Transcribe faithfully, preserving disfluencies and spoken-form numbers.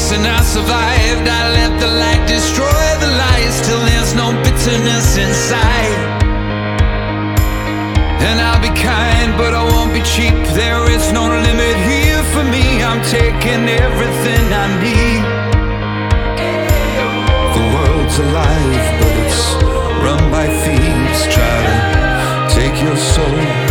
and I survived. I let the light destroy the lies till there's no bitterness inside. And I'll be kind, but I won't be cheap. There is no limit here for me. I'm taking everything I need. The world's alive, but it's run by thieves. Try to take your soul